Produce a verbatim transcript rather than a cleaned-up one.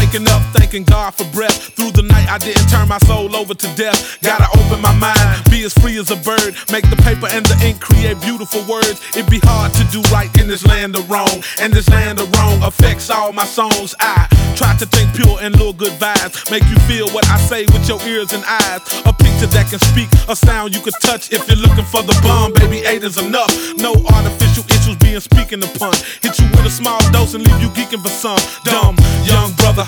waking up, thanking God for breath. Through the night I didn't turn my soul over to death. Gotta open my mind, be as free as a bird. Make the paper and the ink create beautiful words. It'd be hard to do right in this land of wrong, and this land of wrong affects all my songs. I try to think pure and lure good vibes, make you feel what I say with your ears and eyes. A picture that can speak, a sound you can touch. If you're looking for the bomb, baby, eight is enough. No artificial issues being speaking upon. Hit you with a small dose and leave you geeking for some dumb young brother.